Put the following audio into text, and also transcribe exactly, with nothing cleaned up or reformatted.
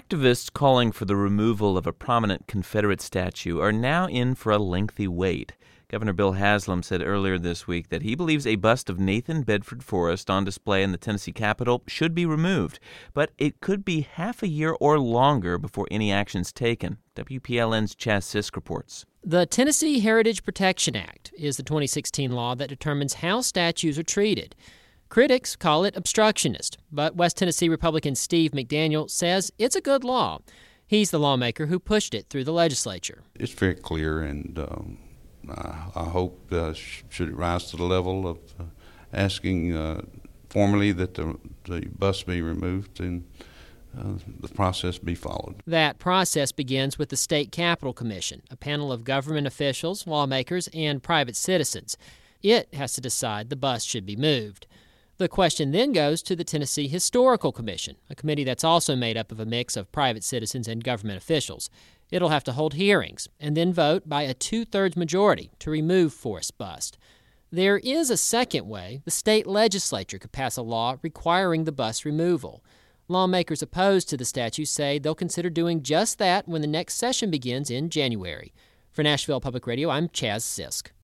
Activists calling for the removal of a prominent Confederate statue are now in for a lengthy wait. Governor Bill Haslam said earlier this week that he believes a bust of Nathan Bedford Forrest on display in the Tennessee Capitol should be removed, but it could be half a year or longer before any action's taken. W P L N's Chaz Sisk reports. The Tennessee Heritage Protection Act is the twenty sixteen law that determines how statues are treated. Critics call it obstructionist, but West Tennessee Republican Steve McDaniel says it's a good law. He's the lawmaker who pushed it through the legislature. It's very clear, and um, I, I hope, uh, sh- should it rise to the level of uh, asking uh, formally that the, the bust be removed and uh, the process be followed. That process begins with the State Capitol Commission, a panel of government officials, lawmakers, and private citizens. It has to decide the bust should be moved. The question then goes to the Tennessee Historical Commission, a committee that's also made up of a mix of private citizens and government officials. It'll have to hold hearings and then vote by a two-thirds majority to remove Forrest's bust. There is a second way the state legislature could pass a law requiring the bust removal. Lawmakers opposed to the statue say they'll consider doing just that when the next session begins in January. For Nashville Public Radio, I'm Chaz Sisk.